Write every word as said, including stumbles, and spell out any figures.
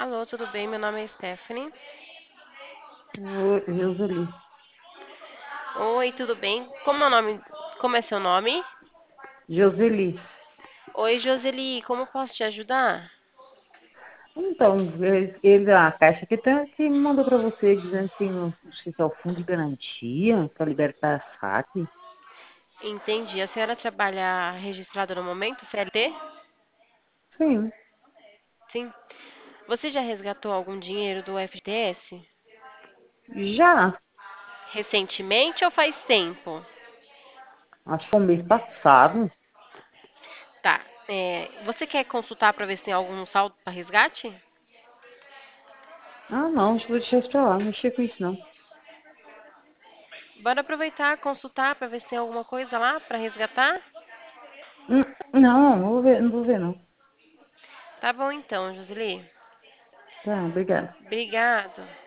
Alô, tudo bem? Meu nome é Stephanie. Oi, Roseli. Oi, tudo bem? Como é o nome? Como é seu nome? Joseli. Oi, Joseli, como posso te ajudar? Então, ele, ele- a caixa que, tá, que mandou para você dizendo que tem um, não sei se é o fundo de garantia para libertar saque. Entendi. A senhora trabalha registrada no momento, C L T? Sim, Sim. Você já resgatou algum dinheiro do F G T S? já. Recentemente ou faz tempo? Acho que foi o mês passado. Tá. É, você quer consultar para ver se tem algum saldo para resgate? Ah, não, acho que vou deixar isso pra lá. Não mexer com isso, não. Bora aproveitar, consultar para ver se tem alguma coisa lá para resgatar? Hum, Não, não vou ver, não vou ver, não. Tá bom então, Joseli. Tá, obrigada. Obrigado.